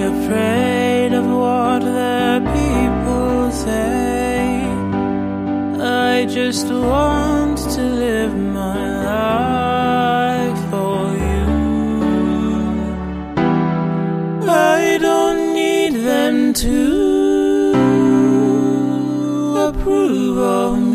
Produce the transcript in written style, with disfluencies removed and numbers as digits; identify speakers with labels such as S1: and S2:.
S1: afraid of what the people say. I just want to live my life for you. I don't need them to approve of me.